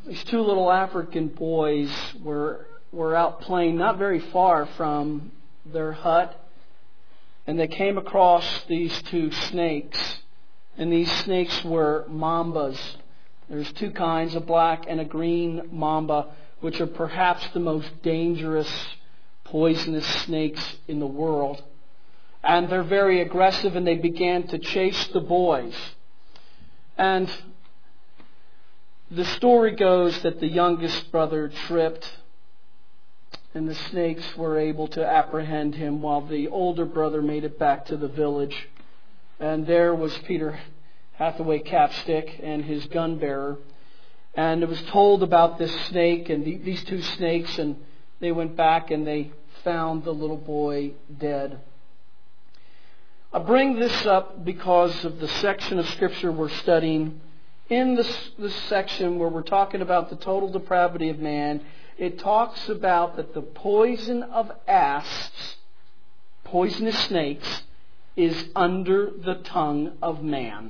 These two little African boys were out playing not very far from their hut, and they came across these two snakes. And these snakes were mambas. There's two kinds, a black and a green mamba, which are perhaps the most dangerous, poisonous snakes in the world. And they're very aggressive, and they began to chase the boys. And the story goes that the youngest brother tripped, and the snakes were able to apprehend him, while the older brother made it back to the village. And there was Peter Hathaway Capstick and his gun bearer. And it was told about this snake and these two snakes, and they went back and they found the little boy dead. I bring this up because of the section of Scripture we're studying. In this section where we're talking about the total depravity of man, it talks about that the poison of asps, poisonous snakes, is under the tongue of man.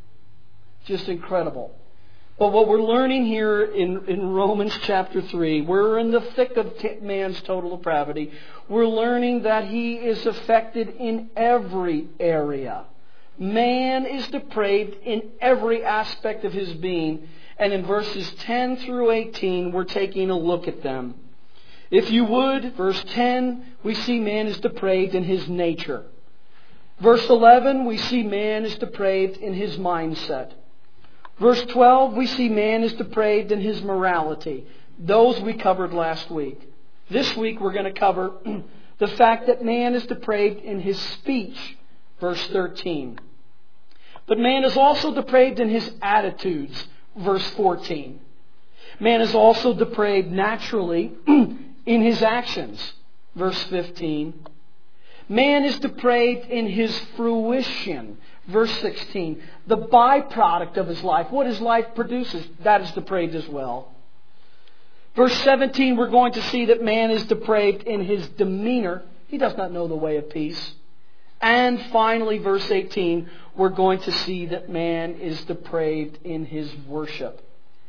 Just incredible. But what we're learning here in Romans chapter 3, we're in the thick of man's total depravity. We're learning that he is affected in every area. Man is depraved in every aspect of his being. And in verses 10 through 18, we're taking a look at them. If you would, verse 10, we see man is depraved in his nature. Verse 11, we see man is depraved in his mindset. Verse 12, we see man is depraved in his morality. Those we covered last week. This week we're going to cover the fact that man is depraved in his speech. Verse 13. But man is also depraved in his attitudes. Verse 14. Man is also depraved naturally in his actions. Verse 15. Man is depraved in his fruition. Verse 16. The byproduct of his life, what his life produces, that is depraved as well. Verse 17, we're going to see that man is depraved in his demeanor. He does not know the way of peace. And finally, verse 18, we're going to see that man is depraved in his worship.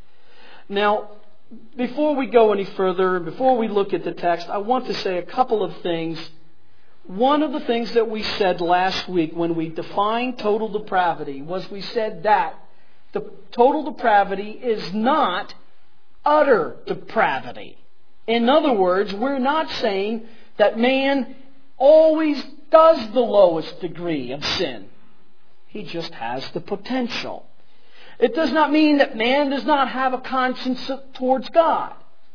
Now, before we go any further, before we look at the text, I want to say a couple of things. One of the things that we said last week when we defined total depravity was we said that the total depravity is not utter depravity. In other words, we're not saying that man always does the lowest degree of sin. He just has the potential. It does not mean that man does not have a conscience towards God.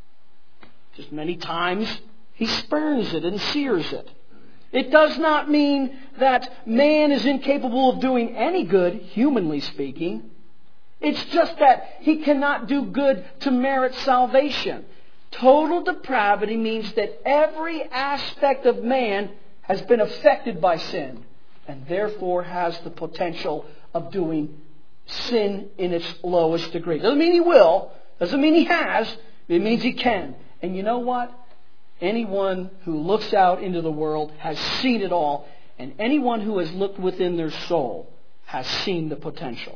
Just many times he spurns it and sears it. It does not mean that man is incapable of doing any good, humanly speaking. It's just that he cannot do good to merit salvation. Total depravity means that every aspect of man has been affected by sin and therefore has the potential of doing sin in its lowest degree. Doesn't mean he will. Doesn't mean he has. It means he can. And you know what? Anyone who looks out into the world has seen it all. And anyone who has looked within their soul has seen the potential.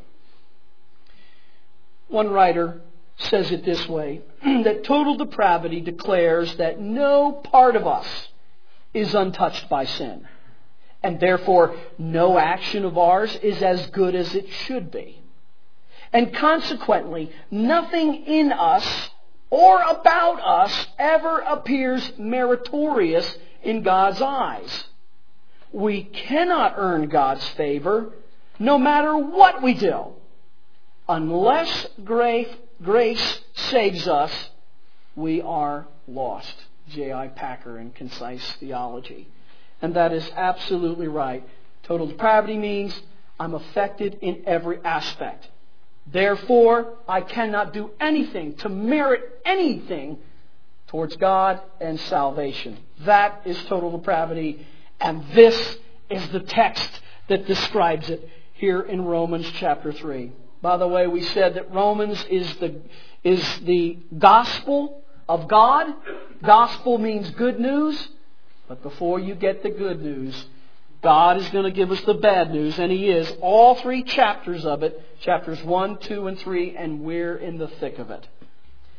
One writer says it this way, that total depravity declares that no part of us is untouched by sin. And therefore, no action of ours is as good as it should be. And consequently, nothing in us or about us ever appears meritorious in God's eyes. We cannot earn God's favor no matter what we do. Unless grace saves us, we are lost. J.I. Packer in Concise Theology. And that is absolutely right. Total depravity means I'm affected in every aspect. Therefore, I cannot do anything to merit anything towards God and salvation. That is total depravity. And this is the text that describes it here in Romans chapter 3. By the way, we said that Romans is the gospel of God. Gospel means good news. But before you get the good news, God is going to give us the bad news, and He is. All 3 chapters of it, chapters 1, 2, and 3, and we're in the thick of it.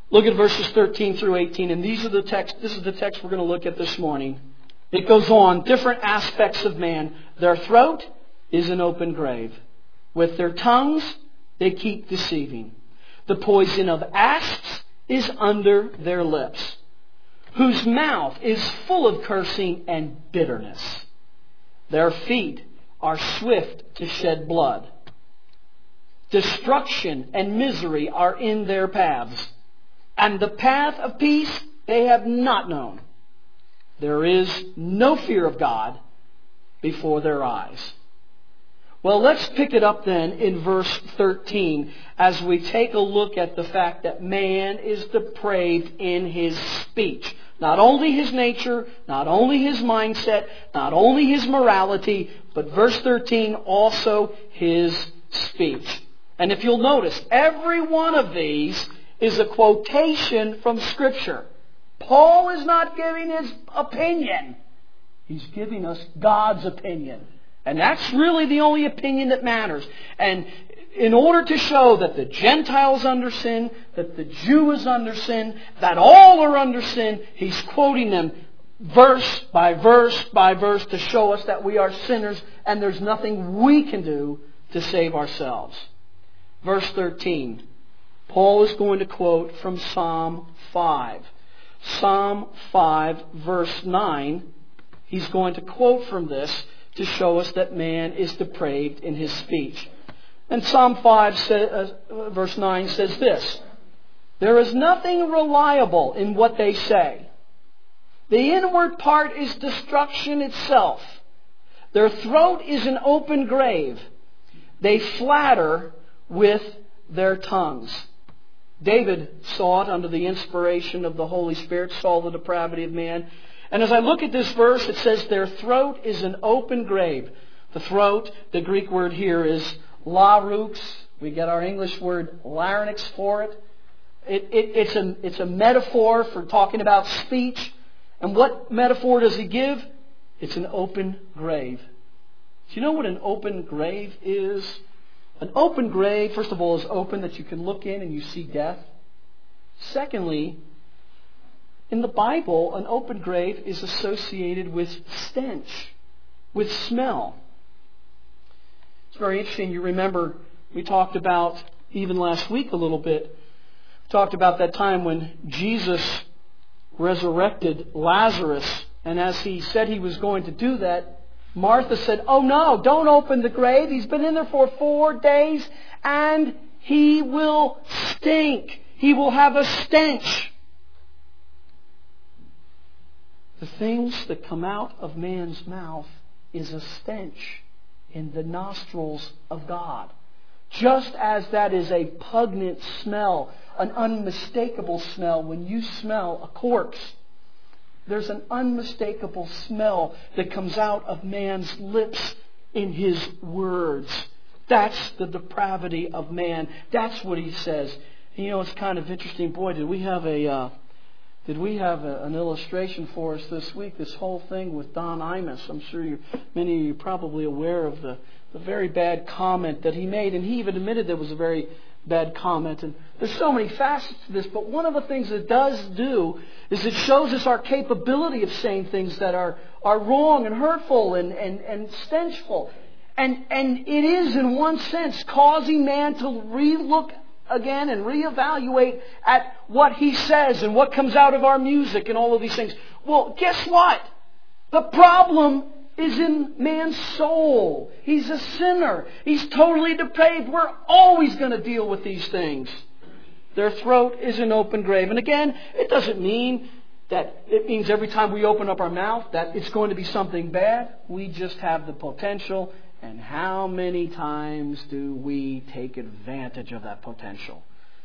Look at verses 13 through 18, and this is the text we're going to look at this morning. It goes on, different aspects of man. Their throat is an open grave. With their tongues, they keep deceiving. The poison of asps is under their lips, whose mouth is full of cursing and bitterness. Their feet are swift to shed blood. Destruction and misery are in their paths, and the path of peace they have not known. There is no fear of God before their eyes. Well, let's pick it up then in verse 13 as we take a look at the fact that man is depraved in his speech. Not only his nature, not only his mindset, not only his morality, but verse 13 also his speech. And if you'll notice, every one of these is a quotation from Scripture. Paul is not giving his opinion. He's giving us God's opinion. And that's really the only opinion that matters. And in order to show that the Gentiles under sin, that the Jew is under sin, that all are under sin, he's quoting them verse by verse by verse to show us that we are sinners and there's nothing we can do to save ourselves. Verse 13. Paul is going to quote from Psalm 5. Psalm 5 verse 9. He's going to quote from this to show us that man is depraved in his speech. And Psalm 5 verse 9 says this: there is nothing reliable in what they say. The inward part is destruction itself. Their throat is an open grave. They flatter with their tongues. David saw it under the inspiration of the Holy Spirit, saw the depravity of man. And as I look at this verse, it says their throat is an open grave. The throat, the Greek word here is larynx. We get our English word larynx for it. It's a metaphor for talking about speech. And what metaphor does he give? It's an open grave. Do you know what an open grave is? An open grave, first of all, is open that you can look in and you see death. Secondly, in the Bible, an open grave is associated with stench, with smell. It's very interesting. You remember we talked about, even last week a little bit, talked about that time when Jesus resurrected Lazarus. And as he said he was going to do that, Martha said, "Oh no, don't open the grave. He's been in there for 4 days and he will stink. He will have a stench." The things that come out of man's mouth is a stench in the nostrils of God. Just as that is a pungent smell, an unmistakable smell when you smell a corpse. There's an unmistakable smell that comes out of man's lips in his words. That's the depravity of man. That's what he says. And you know, it's kind of interesting. Boy, did we have an illustration for us this week? This whole thing with Don Imus. I'm sure many of you are probably aware of the very bad comment that he made. And he even admitted there was a very bad comment. And there's so many facets to this. But one of the things it does do is it shows us our capability of saying things that are wrong and hurtful and stenchful. And it is, in one sense, causing man to relook again and reevaluate at what he says and what comes out of our music and all of these things. Well, guess what? The problem is in man's soul. He's a sinner. He's totally depraved. We're always going to deal with these things. Their throat is an open grave. And again, it doesn't mean that it means every time we open up our mouth that it's going to be something bad. We just have the potential. And how many times do we take advantage of that potential?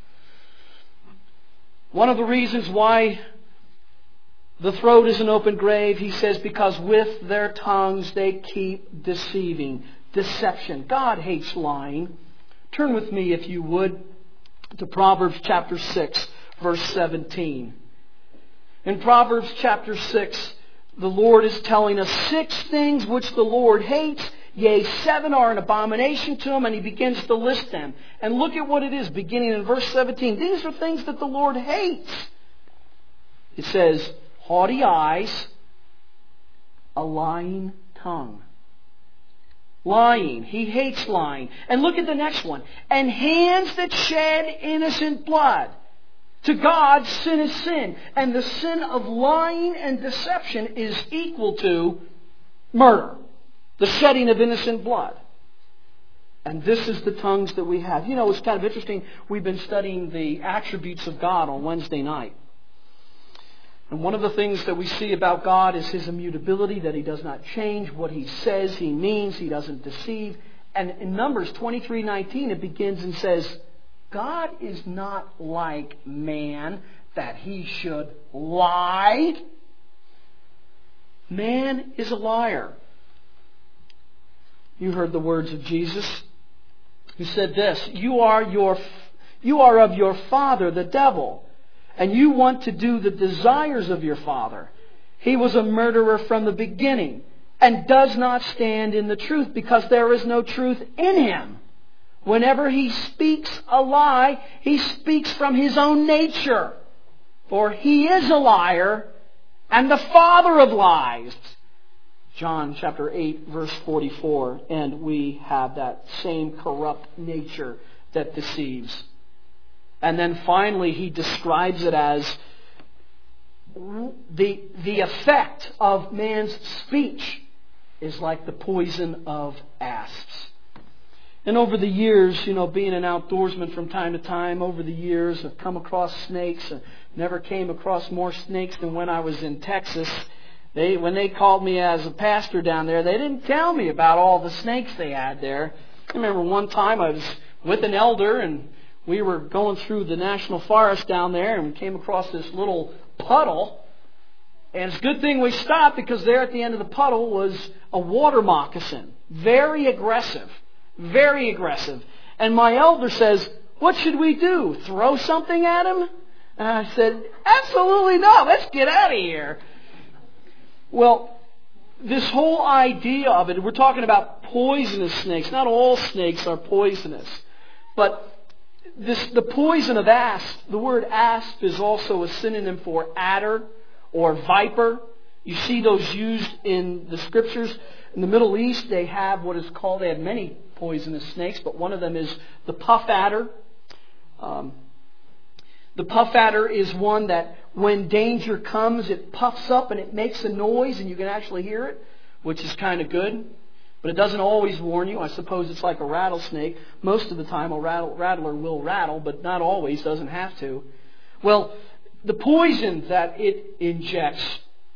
One of the reasons why the throat is an open grave, he says, because with their tongues they keep deceiving. Deception. God hates lying. Turn with me, if you would, to Proverbs chapter 6, verse 17. In Proverbs chapter 6, the Lord is telling us 6 things which the Lord hates, Yea, 7 are an abomination to him, and he begins to list them. And look at what it is, beginning in verse 17. These are things that the Lord hates. It says, haughty eyes, a lying tongue. Lying. He hates lying. And look at the next one. And hands that shed innocent blood. To God, sin is sin. And the sin of lying and deception is equal to murder. The shedding of innocent blood. And this is the tongues that we have. You know, it's kind of interesting. We've been studying the attributes of God on Wednesday night. And one of the things that we see about God is His immutability, that He does not change. What He says, He means. He doesn't deceive. And in Numbers 23:19, it begins and says, God is not like man that He should lie. Man is a liar. You heard the words of Jesus, who said this, You are of your father, the devil, and you want to do the desires of your father. He was a murderer from the beginning and does not stand in the truth because there is no truth in him. Whenever he speaks a lie, he speaks from his own nature. For he is a liar and the father of lies. John chapter 8 verse 44. And we have that same corrupt nature that deceives. And then finally he describes it as the effect of man's speech is like the poison of asps. And over the years, being an outdoorsman from time to time, over the years I've come across snakes. I never came across more snakes than when I was in Texas. When they called me as a pastor down there, they didn't tell me about all the snakes they had there. I remember one time I was with an elder and we were going through the national forest down there and we came across this little puddle. And it's a good thing we stopped because there at the end of the puddle was a water moccasin. Very aggressive. Very aggressive. And my elder says, what should we do? Throw something at him? And I said, absolutely not. Let's get out of here. Well, this whole idea of it, we're talking about poisonous snakes. Not all snakes are poisonous. But the poison of asp, the word asp is also a synonym for adder or viper. You see those used in the Scriptures. In the Middle East, they have they have many poisonous snakes, but one of them is the puff adder. The puff adder is one that when danger comes, it puffs up and it makes a noise and you can actually hear it, which is kind of good. But it doesn't always warn you. I suppose it's like a rattlesnake. Most of the time a rattler will rattle, but not always, doesn't have to. Well, the poison that it injects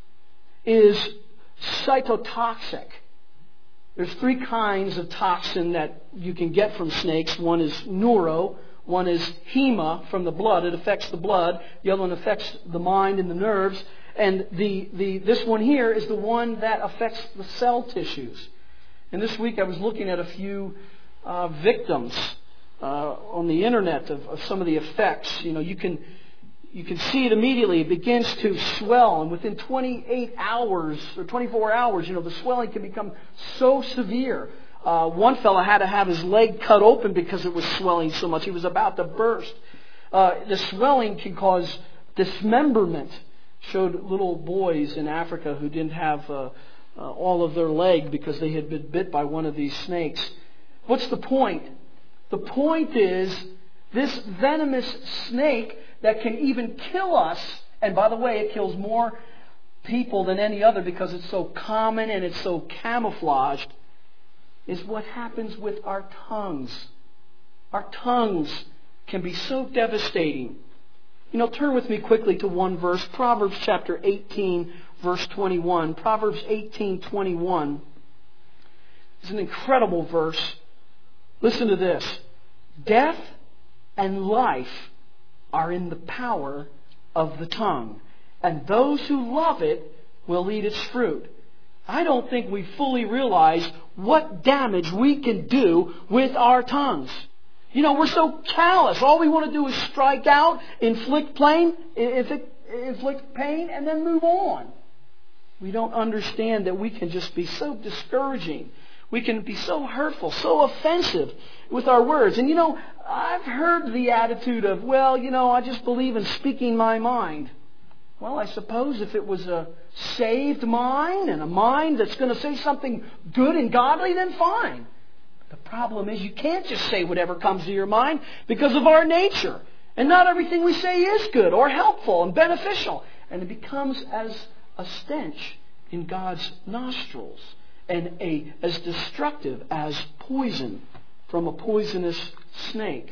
is cytotoxic. There's 3 kinds of toxin that you can get from snakes. One is neuro, one is hema from the blood. It affects the blood. The other one affects the mind and the nerves. And this one here is the one that affects the cell tissues. And this week I was looking at a few victims on the internet of some of the effects. You can see it immediately. It begins to swell, and within 28 hours or 24 hours, the swelling can become so severe. One fellow had to have his leg cut open because it was swelling so much. He was about to burst. The swelling can cause dismemberment. Showed little boys in Africa who didn't have all of their leg because they had been bit by one of these snakes. What's the point? The point is this venomous snake that can even kill us, and by the way, it kills more people than any other because it's so common and it's so camouflaged, is what happens with our tongues. Our tongues can be so devastating. Turn with me quickly to one verse, Proverbs chapter 18, verse 21. Proverbs 18:21 is an incredible verse. Listen to this. Death and life are in the power of the tongue, and those who love it will eat its fruit. I don't think we fully realize what damage we can do with our tongues. We're so callous. All we want to do is strike out, inflict pain, and then move on. We don't understand that we can just be so discouraging. We can be so hurtful, so offensive with our words. And I've heard the attitude of, I just believe in speaking my mind. Well, I suppose if it was a saved mind and a mind that's going to say something good and godly, then fine. The problem is you can't just say whatever comes to your mind because of our nature. And not everything we say is good or helpful and beneficial. And it becomes as a stench in God's nostrils and as destructive as poison from a poisonous snake.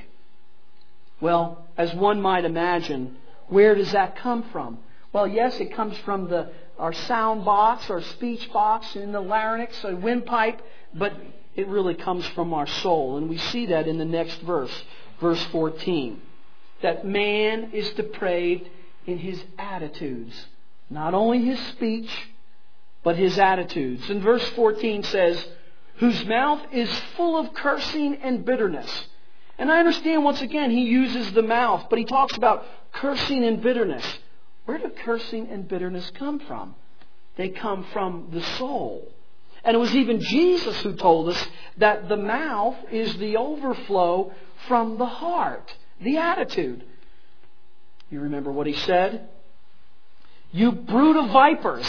Well, as one might imagine, where does that come from? Well, yes, it comes from our sound box, our speech box, in the larynx, a windpipe, but it really comes from our soul. And we see that in the next verse, verse 14. That man is depraved in his attitudes. Not only his speech, but his attitudes. And verse 14 says, whose mouth is full of cursing and bitterness. And I understand once again he uses the mouth, but he talks about cursing and bitterness. Where do cursing and bitterness come from? They come from the soul. And it was even Jesus who told us that the mouth is the overflow from the heart, the attitude. You remember what he said? You brood of vipers.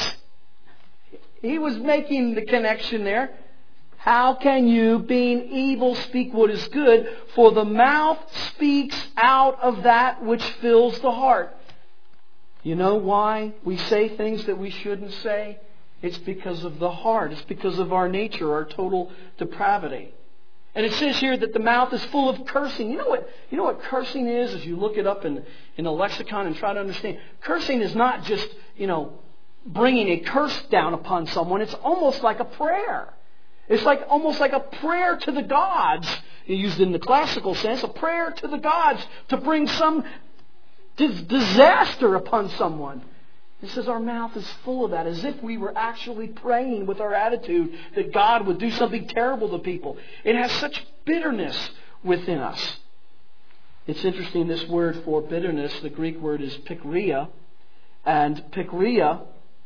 He was making the connection there. How can you, being evil, speak what is good? For the mouth speaks out of that which fills the heart. You know why we say things that we shouldn't say? It's because of the heart. It's because of our nature, our total depravity. And it says here that the mouth is full of cursing. You know what cursing is? As you look it up in a lexicon and try to understand. Cursing is not just, bringing a curse down upon someone. It's almost like a prayer. It's almost like a prayer to the gods. Used in the classical sense, a prayer to the gods to bring some disaster upon someone. It says our mouth is full of that, as if we were actually praying with our attitude that God would do something terrible to people. It has such bitterness within us. It's interesting, this word for bitterness, the Greek word is pikria. And pikria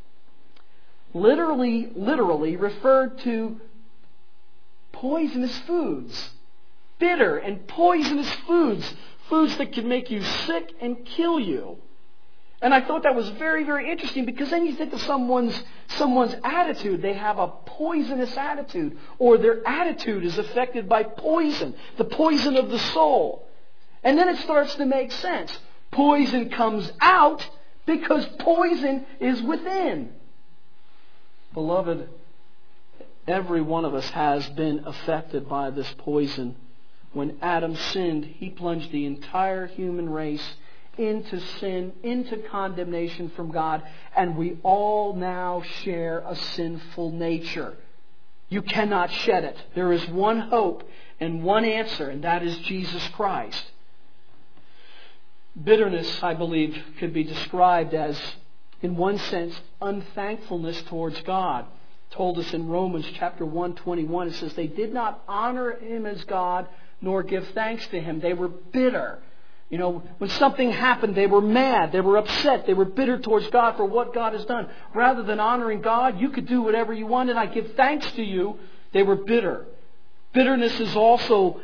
literally referred to poisonous foods. Bitter and poisonous foods. Foods that can make you sick and kill you. And I thought that was very, very interesting, because then you think of someone's attitude. They have a poisonous attitude, or their attitude is affected by poison, the poison of the soul. And then it starts to make sense. Poison comes out because poison is within. Beloved, every one of us has been affected by this poison. When Adam sinned, he plunged the entire human race into sin, into condemnation from God, and we all now share a sinful nature. You cannot shed it. There is one hope and one answer, and that is Jesus Christ. Bitterness, I believe, could be described as, in one sense, unthankfulness towards God. Told us in Romans chapter 1:21, it says, they did not honor Him as God, nor give thanks to Him. They were bitter. When something happened, they were mad, they were upset, they were bitter towards God for what God has done. Rather than honoring God, you could do whatever you wanted. I give thanks to you. They were bitter. Bitterness is also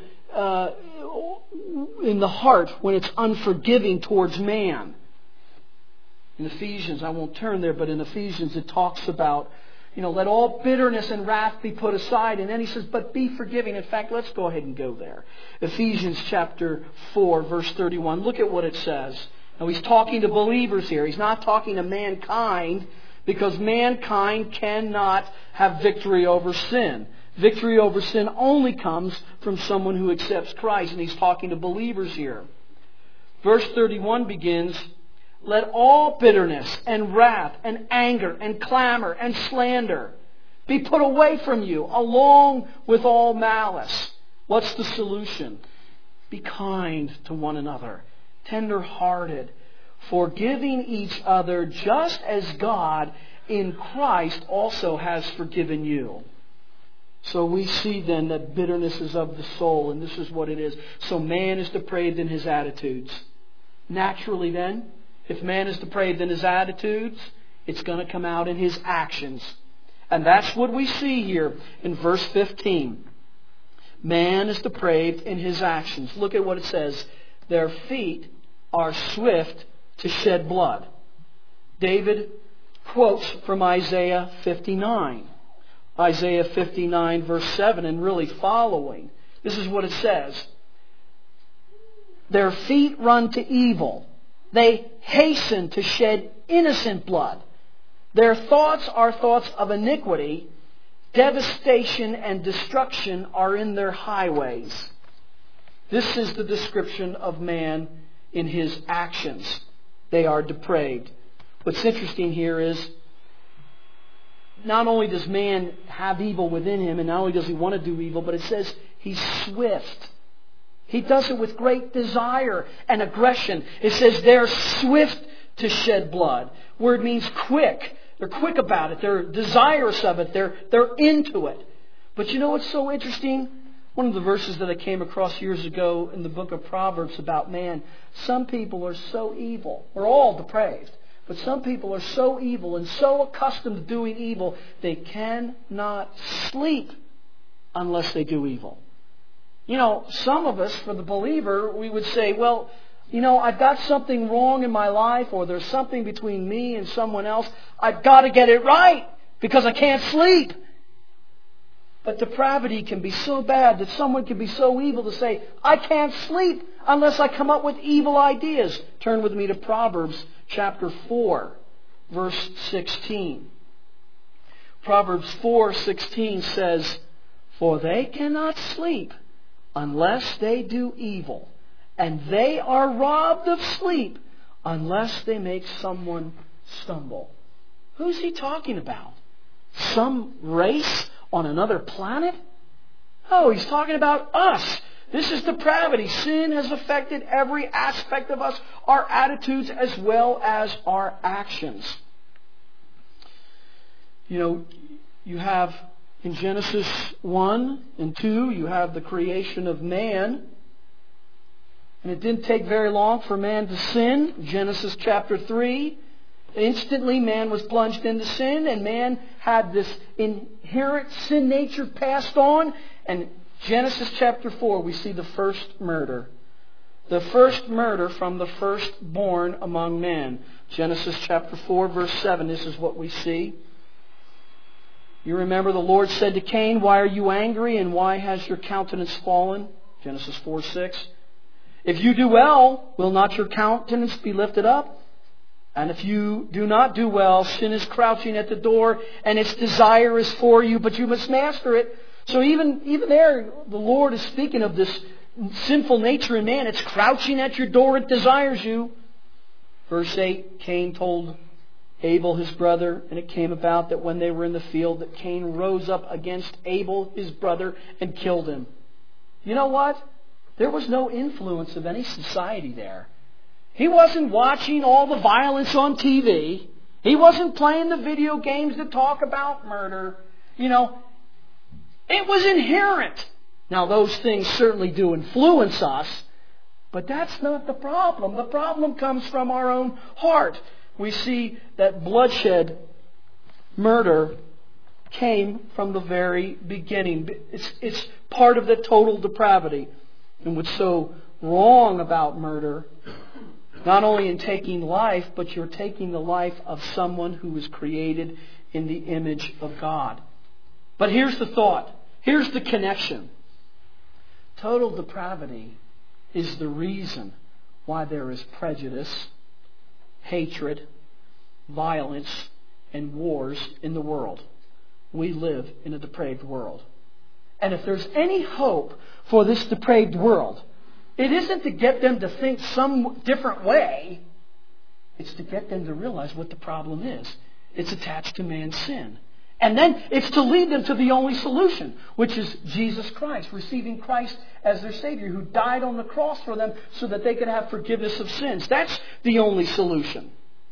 in the heart when it's unforgiving towards man. In Ephesians, I won't turn there, but in Ephesians it talks about, let all bitterness and wrath be put aside. And then he says, but be forgiving. In fact, let's go ahead and go there. Ephesians chapter 4, verse 31. Look at what it says. Now he's talking to believers here. He's not talking to mankind, because mankind cannot have victory over sin. Victory over sin only comes from someone who accepts Christ. And he's talking to believers here. Verse 31 begins, let all bitterness and wrath and anger and clamor and slander be put away from you, along with all malice. What's the solution? Be kind to one another, tender-hearted, forgiving each other, just as God in Christ also has forgiven you. So we see then that bitterness is of the soul, and this is what it is. So man is depraved in his attitudes. Naturally then, if man is depraved in his attitudes, it's going to come out in his actions. And that's what we see here in verse 15. Man is depraved in his actions. Look at what it says. Their feet are swift to shed blood. David quotes from Isaiah 59. Isaiah 59 verse 7 and really following. This is what it says. Their feet run to evil. They hasten to shed innocent blood. Their thoughts are thoughts of iniquity. Devastation and destruction are in their highways. This is the description of man in his actions. They are depraved. What's interesting here is not only does man have evil within him, and not only does he want to do evil, but it says he's swift. He does it with great desire and aggression. It says they're swift to shed blood. Word means quick. They're quick about it. They're desirous of it. They're into it. But you know what's so interesting? One of the verses that I came across years ago in the book of Proverbs about man. Some people are so evil. We're all depraved. But some people are so evil and so accustomed to doing evil, they cannot sleep unless they do evil. You know, some of us, for the believer, we would say, well, you know, I've got something wrong in my life, or there's something between me and someone else. I've got to get it right because I can't sleep. But depravity can be so bad that someone can be so evil to say, I can't sleep unless I come up with evil ideas. Turn with me to Proverbs chapter 4, verse 16. Proverbs 4:16 says, For they cannot sleep unless they do evil, and they are robbed of sleep unless they make someone stumble. Who's he talking about? Some race on another planet? Oh, he's talking about us. This is depravity. Sin has affected every aspect of us, our attitudes as well as our actions. You know, you have in Genesis 1 and 2, you have the creation of man. And it didn't take very long for man to sin. Genesis chapter 3. Instantly man was plunged into sin, and man had this inherent sin nature passed on. And Genesis chapter 4, we see the first murder. The first murder from the firstborn among men. Genesis chapter 4, verse 7, this is what we see. You remember the Lord said to Cain, Why are you angry, and why has your countenance fallen? Genesis 4:6. If you do well, will not your countenance be lifted up? And if you do not do well, sin is crouching at the door, and its desire is for you, but you must master it. So even there, the Lord is speaking of this sinful nature in man. It's crouching at your door, it desires you. Verse 8, Cain told Abel his brother, and it came about that when they were in the field, that Cain rose up against Abel his brother and killed him. You know what? There was no influence of any society there. He wasn't watching all the violence on TV. He wasn't playing the video games that talk about murder. You know, it was inherent. Now, those things certainly do influence us, but that's not the problem. The problem comes from our own heart. We see that bloodshed, murder, came from the very beginning. It's part of the total depravity. And what's so wrong about murder, not only in taking life, but you're taking the life of someone who was created in the image of God. But here's the thought. Here's the connection. Total depravity is the reason why there is prejudice, hatred, violence, and wars in the world. We live in a depraved world. And if there's any hope for this depraved world, it isn't to get them to think some different way. It's to get them to realize what the problem is. It's attached to man's sin. And then it's to lead them to the only solution, which is Jesus Christ, receiving Christ as their Savior, who died on the cross for them so that they could have forgiveness of sins. That's the only solution.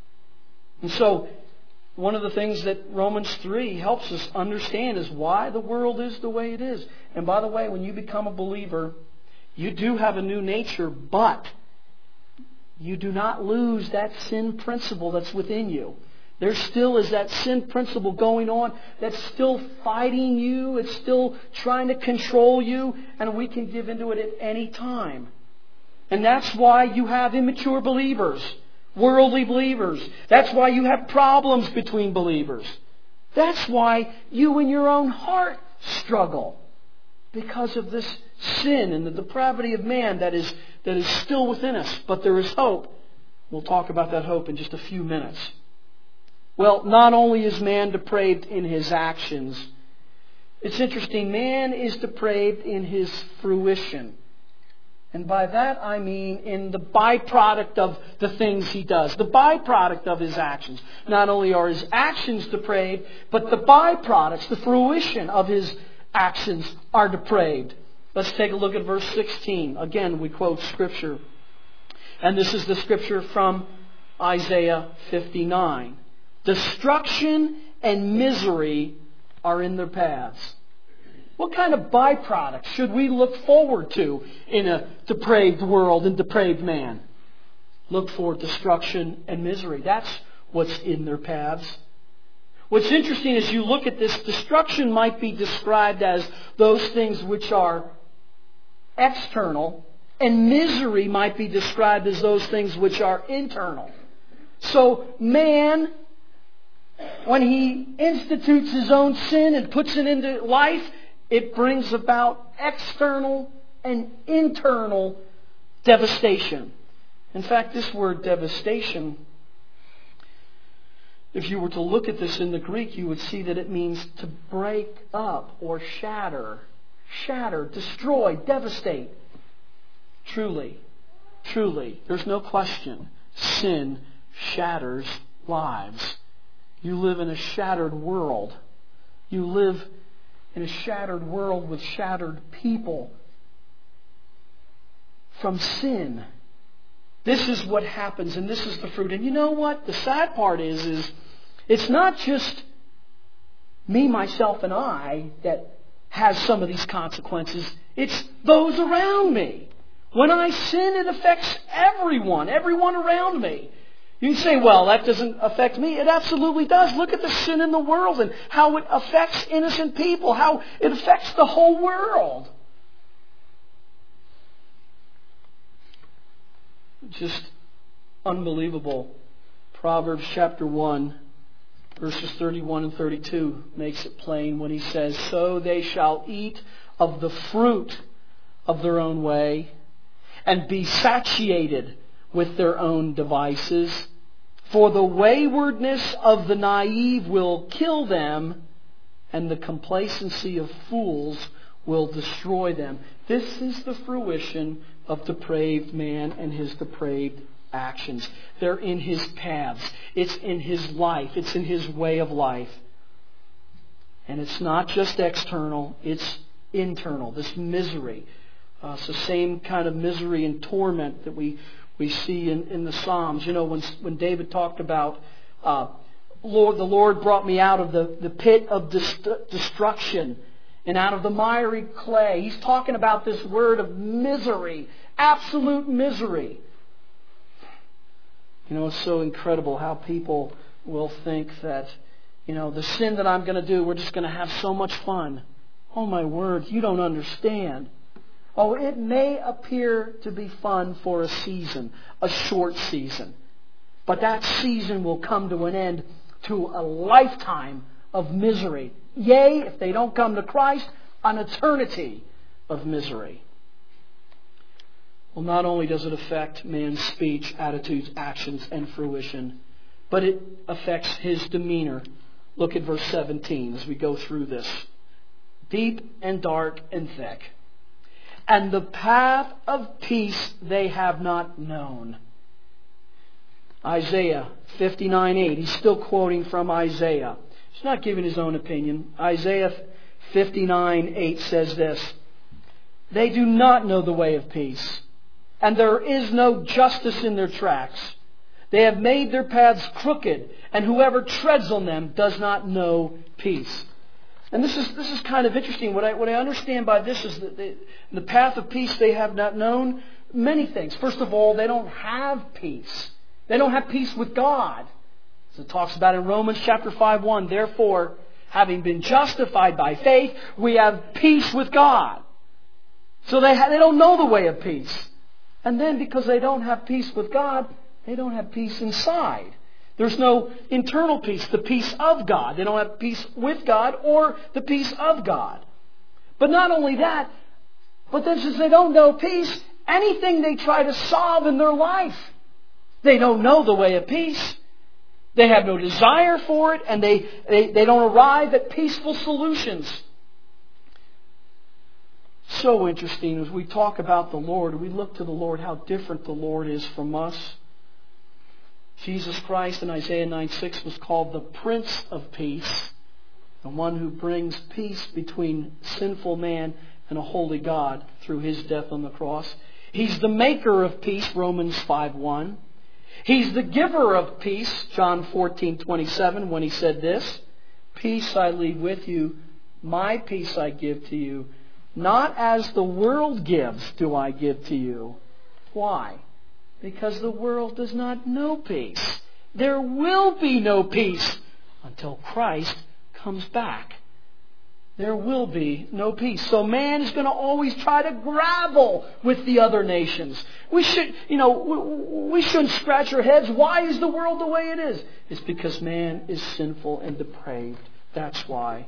And so, one of the things that Romans 3 helps us understand is why the world is the way it is. And by the way, when you become a believer, you do have a new nature, but you do not lose that sin principle that's within you. There still is that sin principle going on that's still fighting you. It's still trying to control you. And we can give into it at any time. And that's why you have immature believers, worldly believers. That's why you have problems between believers. That's why you in your own heart struggle. Because of this sin and the depravity of man that is still within us. But there is hope. We'll talk about that hope in just a few minutes. Well, not only is man depraved in his actions, it's interesting, man is depraved in his fruition. And by that I mean in the byproduct of the things he does, the byproduct of his actions. Not only are his actions depraved, but the byproducts, the fruition of his actions are depraved. Let's take a look at verse 16. Again, we quote Scripture. And this is the Scripture from Isaiah 59. Destruction and misery are in their paths. What kind of byproducts should we look forward to in a depraved world and depraved man? Look for destruction and misery. That's what's in their paths. What's interesting is you look at this, destruction might be described as those things which are external, and misery might be described as those things which are internal. So man, when he institutes his own sin and puts it into life, it brings about external and internal devastation. In fact, this word devastation, if you were to look at this in the Greek, you would see that it means to break up or shatter. Shatter, destroy, devastate. Truly, there's no question, sin shatters lives. You live in a shattered world. You live in a shattered world with shattered people from sin. This is what happens, and this is the fruit. And you know what? The sad part is it's not just me, myself, and I that has some of these consequences. It's those around me. When I sin, it affects everyone around me. You can say, well, that doesn't affect me. It absolutely does. Look at the sin in the world and how it affects innocent people, how it affects the whole world. Just unbelievable. Proverbs chapter 1, verses 31 and 32 makes it plain when he says, so they shall eat of the fruit of their own way and be satiated with their own devices. For the waywardness of the naive will kill them, and the complacency of fools will destroy them. This is the fruition of depraved man and his depraved actions. They're in his paths. It's in his life. It's in his way of life. And it's not just external, it's internal. This misery. It's the same kind of misery and torment that we see in the Psalms. You know, when David talked about, the Lord brought me out of the pit of destruction and out of the miry clay. He's talking about this word of misery, absolute misery. You know, it's so incredible how people will think that, you know, the sin that I'm going to do, we're just going to have so much fun. Oh my word, you don't understand. Oh, it may appear to be fun for a season, a short season. But that season will come to an end to a lifetime of misery. Yea, if they don't come to Christ, an eternity of misery. Well, not only does it affect man's speech, attitudes, actions, and fruition, but it affects his demeanor. Look at verse 17 as we go through this. Deep and dark and thick. And the path of peace they have not known. Isaiah 59:8. He's still quoting from Isaiah. He's not giving his own opinion. Isaiah 59:8 says this. They do not know the way of peace, and there is no justice in their tracks. They have made their paths crooked, and whoever treads on them does not know peace. And this is kind of interesting. What I understand by this is that the path of peace they have not known many things. First of all, they don't have peace. They don't have peace with God. As it talks about in Romans chapter 5:1, therefore, having been justified by faith, we have peace with God. So they don't know the way of peace. And then because they don't have peace with God, they don't have peace inside. There's no internal peace, the peace of God. They don't have peace with God or the peace of God. But not only that, but then since they don't know peace, anything they try to solve in their life, they don't know the way of peace. They have no desire for it, and they don't arrive at peaceful solutions. So interesting, as we talk about the Lord, we look to the Lord, how different the Lord is from us. Jesus Christ in Isaiah 9:6 was called the Prince of Peace, the one who brings peace between sinful man and a holy God through His death on the cross. He's the maker of peace, Romans 5:1. He's the giver of peace, John 14:27, when He said this, peace I leave with you, my peace I give to you. Not as the world gives do I give to you. Why? Because the world does not know peace. There will be no peace until Christ comes back. There will be no peace. So man is going to always try to grapple with the other nations. We shouldn't scratch our heads. Why is the world the way it is? It's because man is sinful and depraved. That's why.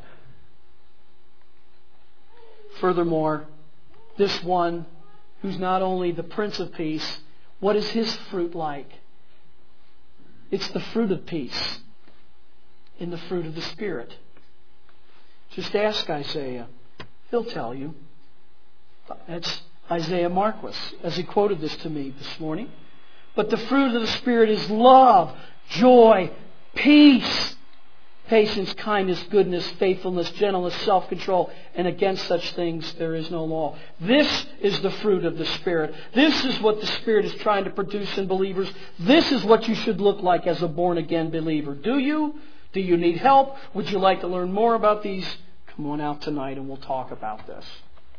Furthermore, this one who's not only the Prince of Peace, what is His fruit like? It's the fruit of peace in the fruit of the Spirit. Just ask Isaiah. He'll tell you. That's Isaiah Marquis, as he quoted this to me this morning. But the fruit of the Spirit is love, joy, peace, patience, kindness, goodness, faithfulness, gentleness, self-control. And against such things there is no law. This is the fruit of the Spirit. This is what the Spirit is trying to produce in believers. This is what you should look like as a born-again believer. Do you? Do you need help? Would you like to learn more about these? Come on out tonight and we'll talk about this.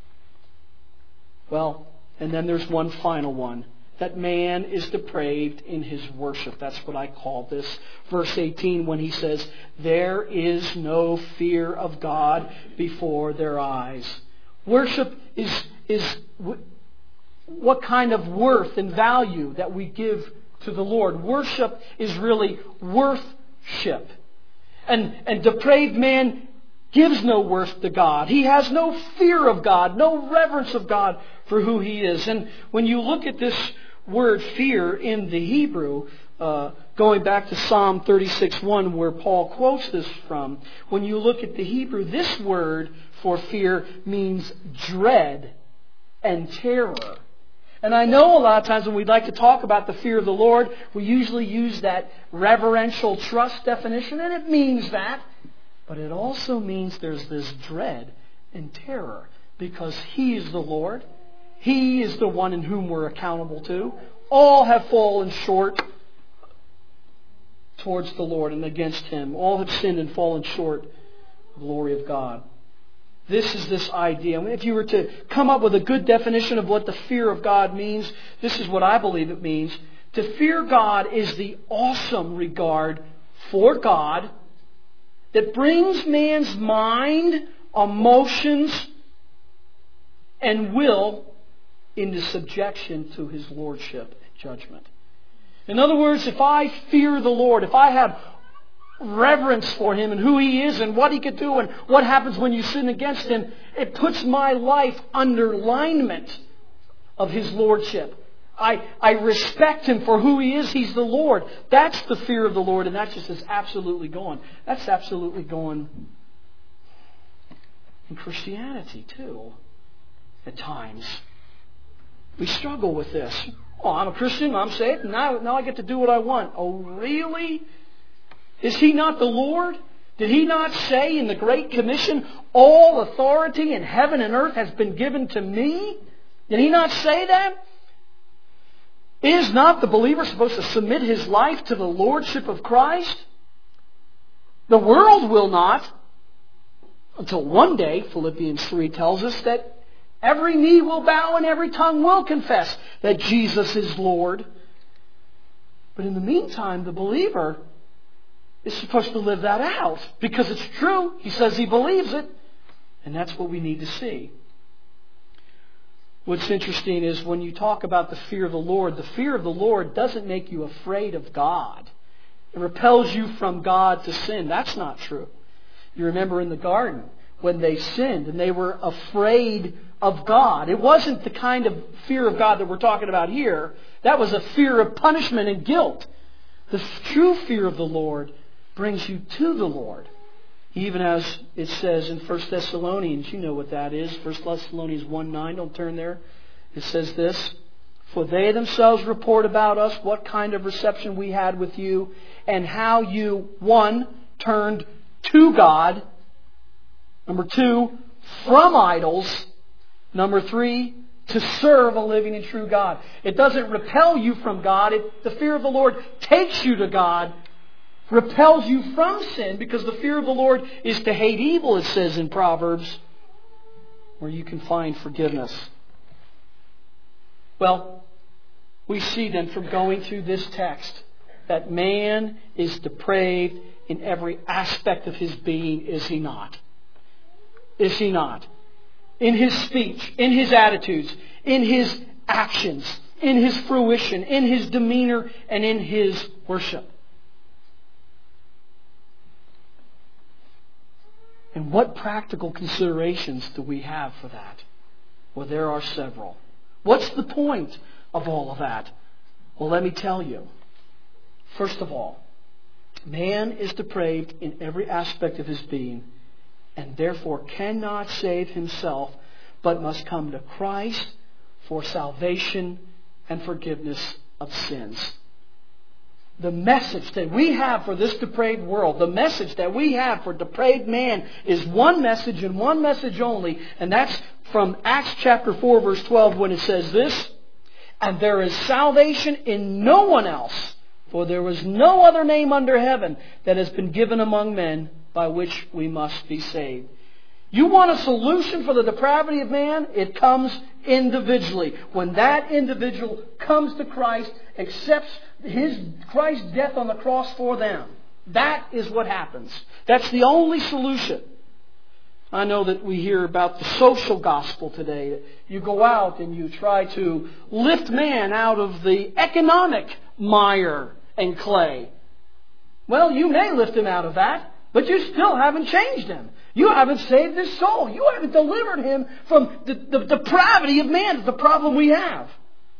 Well, and then there's one final one. That man is depraved in his worship. That's what I call this. Verse 18 when he says, there is no fear of God before their eyes. Worship is what kind of worth and value that we give to the Lord. Worship is really worthship. And depraved man gives no worth to God. He has no fear of God, no reverence of God for who He is. And when you look at this word fear in the Hebrew, going back to Psalm 36:1 where Paul quotes this from, when you look at the Hebrew, this word for fear means dread and terror. And I know a lot of times when we'd like to talk about the fear of the Lord, we usually use that reverential trust definition, and it means that. But it also means there's this dread and terror because He is the Lord. He is the one in whom we're accountable to. All have fallen short towards the Lord and against Him. All have sinned and fallen short of the glory of God. This is this idea. If you were to come up with a good definition of what the fear of God means, this is what I believe it means. To fear God is the awesome regard for God that brings man's mind, emotions, and will into subjection to His lordship and judgment. In other words, if I fear the Lord, if I have reverence for Him and who He is and what He could do and what happens when you sin against Him, it puts my life under alignment of His lordship. I respect Him for who He is. He's the Lord. That's the fear of the Lord, and that just is absolutely gone. That's absolutely gone in Christianity too, at times. We struggle with this. Oh, I'm a Christian, I'm saved, and now I get to do what I want. Oh, really? Is He not the Lord? Did He not say in the Great Commission, all authority in heaven and earth has been given to me? Did He not say that? Is not the believer supposed to submit his life to the lordship of Christ? The world will not, until one day, Philippians 3 tells us, that every knee will bow and every tongue will confess that Jesus is Lord. But in the meantime, the believer is supposed to live that out because it's true. He says he believes it. And that's what we need to see. What's interesting is when you talk about the fear of the Lord doesn't make you afraid of God. It repels you from God to sin. That's not true. You remember in the garden when they sinned and they were afraid of God. It wasn't the kind of fear of God that we're talking about here. That was a fear of punishment and guilt. The true fear of the Lord brings you to the Lord. Even as it says in 1 Thessalonians, you know what that is. 1 Thessalonians 1:9, don't turn there. It says this, "For they themselves report about us what kind of reception we had with you, and how you, 1, turned to God, 2, from idols, 3, to serve a living and true God." It doesn't repel you from God. The fear of the Lord takes you to God, repels you from sin, because the fear of the Lord is to hate evil, it says in Proverbs, where you can find forgiveness. Well, we see then from going through this text that man is depraved in every aspect of his being, is he not? Is he not? In his speech, in his attitudes, in his actions, in his fruition, in his demeanor, and in his worship. And what practical considerations do we have for that? Well, there are several. What's the point of all of that? Well, let me tell you. First of all, man is depraved in every aspect of his being, and therefore cannot save himself, but must come to Christ for salvation and forgiveness of sins. The message that we have for this depraved world, the message that we have for depraved man, is one message and one message only, and that's from Acts chapter 4 verse 12 when it says this, "And there is salvation in no one else, for there is no other name under heaven that has been given among men by which we must be saved." You want a solution for the depravity of man? It comes individually. When that individual comes to Christ, accepts Christ's death on the cross for them, that is what happens. That's the only solution. I know that we hear about the social gospel today. You go out and you try to lift man out of the economic mire and clay. Well, you may lift him out of that, but you still haven't changed him. You haven't saved his soul. You haven't delivered him from the depravity of man, the problem we have.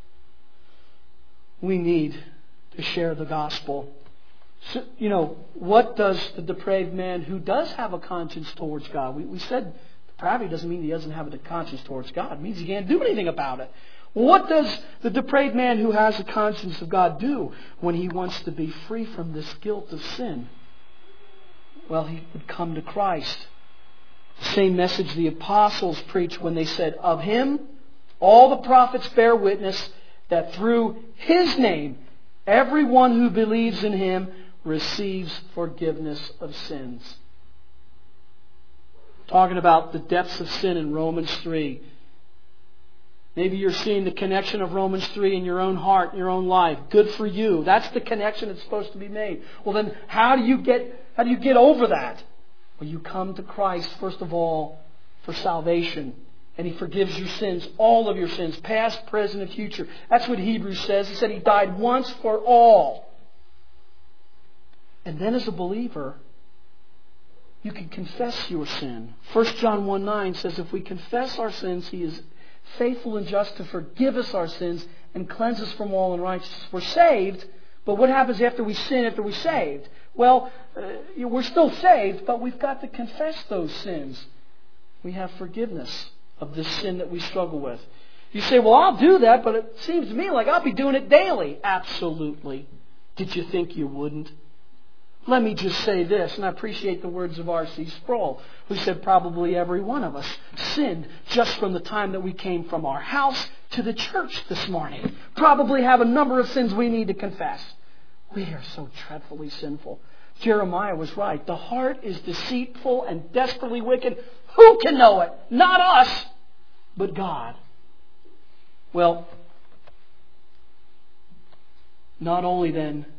We need to share the gospel. So, what does the depraved man who does have a conscience towards God? We said depravity doesn't mean he doesn't have a conscience towards God. It means he can't do anything about it. What does the depraved man who has a conscience of God do when he wants to be free from this guilt of sin? Well, he would come to Christ. The same message the apostles preached when they said, "Of Him all the prophets bear witness that through His name everyone who believes in Him receives forgiveness of sins." Talking about the depths of sin in Romans 3. Maybe you're seeing the connection of Romans 3 in your own heart, in your own life. Good for you. That's the connection that's supposed to be made. Well, then how do you get over that? Well, you come to Christ, first of all, for salvation. And He forgives your sins, all of your sins, past, present, and future. That's what Hebrews says. He said He died once for all. And then as a believer, you can confess your sin. 1 John 1:9 says, if we confess our sins, He is faithful and just to forgive us our sins and cleanse us from all unrighteousness. We're saved, but what happens after we sin, after we're saved? Well, we're still saved, but we've got to confess those sins. We have forgiveness of this sin that we struggle with. You say, well, I'll do that, but it seems to me like I'll be doing it daily. Absolutely. Did you think you wouldn't? Let me just say this, and I appreciate the words of R.C. Sproul, who said probably every one of us sinned just from the time that we came from our house to the church this morning. Probably have a number of sins we need to confess. We are so dreadfully sinful. Jeremiah was right. The heart is deceitful and desperately wicked. Who can know it? Not us, but God. Well, not only then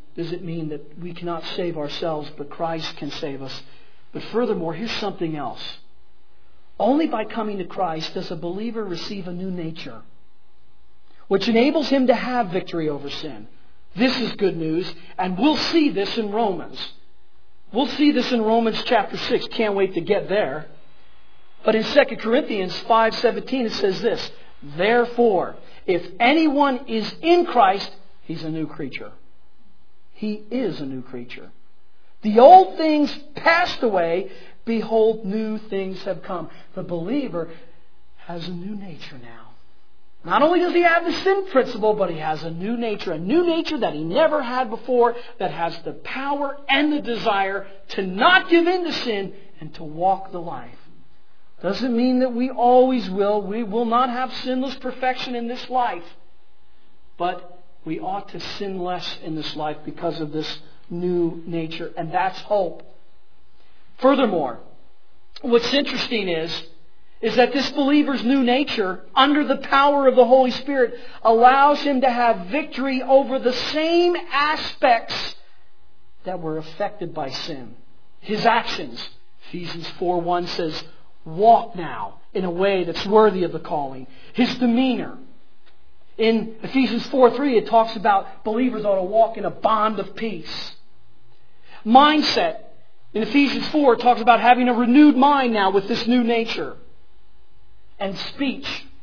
does it mean that we cannot save ourselves, but Christ can save us. But furthermore, here's something else. Only by coming to Christ does a believer receive a new nature, which enables him to have victory over sin. This is good news, and we'll see this in Romans. We'll see this in Romans chapter 6. Can't wait to get there. But in 2 Corinthians 5:17 it says this, therefore, if anyone is in Christ, he's a new creature. He is a new creature. The old things passed away. Behold, new things have come. The believer has a new nature now. Not only does he have the sin principle, but he has a new nature that he never had before, that has the power and the desire to not give in to sin and to walk the life. Doesn't mean that we always will. We will not have sinless perfection in this life. But we ought to sin less in this life because of this new nature. And that's hope. Furthermore, what's interesting is that this believer's new nature, under the power of the Holy Spirit, allows him to have victory over the same aspects that were affected by sin. His actions. Ephesians 4:1 says, walk now in a way that's worthy of the calling. His demeanor. In Ephesians 4:3 it talks about believers ought to walk in a bond of peace. Mindset. In Ephesians 4 it talks about having a renewed mind now with this new nature. And speech.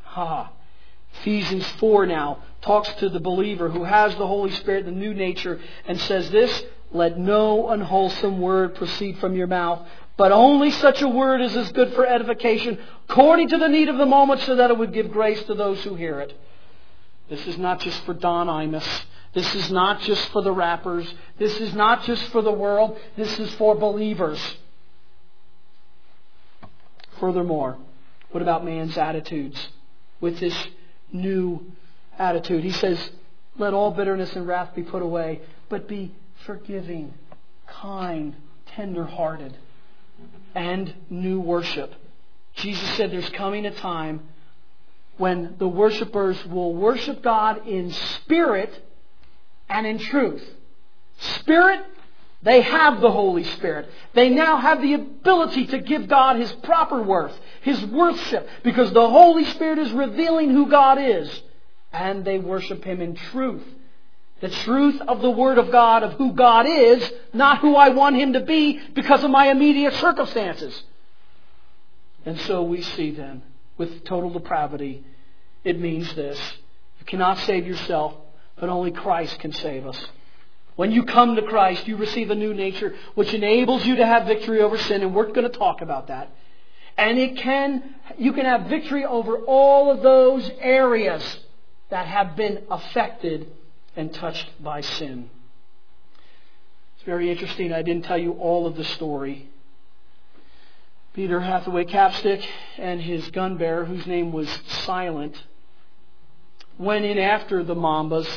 Ephesians 4 now talks to the believer who has the Holy Spirit, the new nature, and says this, let no unwholesome word proceed from your mouth, but only such a word as is good for edification, according to the need of the moment, so that it would give grace to those who hear it. This is not just for Don Imus. This is not just for the rappers. This is not just for the world. This is for believers. Furthermore, what about man's attitudes with this new attitude? He says, let all bitterness and wrath be put away, but be forgiving, kind, tender-hearted, and new worship. Jesus said there's coming a time when the worshipers will worship God in spirit and in truth. Spirit, they have the Holy Spirit. They now have the ability to give God His proper worth, His worship, because the Holy Spirit is revealing who God is. And they worship Him in truth. The truth of the Word of God, of who God is, not who I want Him to be because of my immediate circumstances. And so we see then, with total depravity, it means this. You cannot save yourself, but only Christ can save us. When you come to Christ, you receive a new nature which enables you to have victory over sin, and we're going to talk about that. And you can have victory over all of those areas that have been affected and touched by sin. It's very interesting. I didn't tell you all of the story. Peter Hathaway Capstick and his gun bearer, whose name was Silent, went in after the Mambas.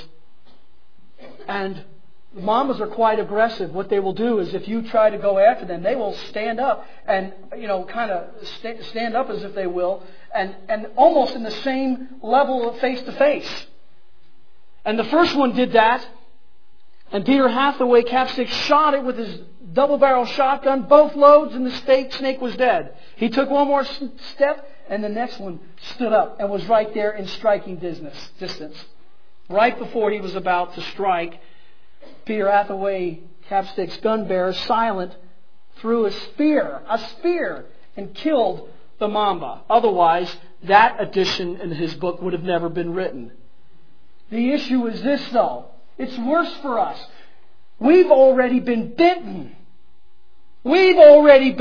And the Mambas are quite aggressive. What they will do is if you try to go after them, they will stand up and, kind of stand up as if they will, and almost in the same level of face to face. And the first one did that, and Peter Hathaway Capstick shot it with his double-barrel shotgun, both loads, and the snake was dead. He took one more step, and the next one stood up and was right there in striking distance. Right before he was about to strike, Peter Hathaway Capstick's gun bearer, Silent, threw a spear, and killed the Mamba. Otherwise, that addition in his book would have never been written. The issue is this, though. It's worse for us. We've already been bitten. We have already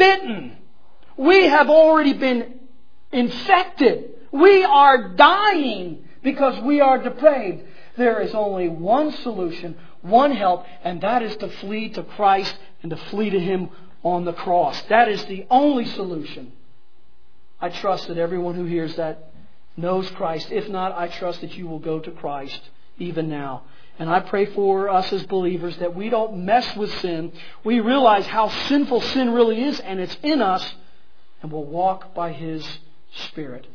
been infected. We are dying because we are depraved. There is only one solution, one help, and that is to flee to Christ and to flee to Him on the cross. That is the only solution. I trust that everyone who hears that knows Christ. If not, I trust that you will go to Christ even now. And I pray for us as believers that we don't mess with sin. We realize how sinful sin really is, and it's in us, and we'll walk by His Spirit.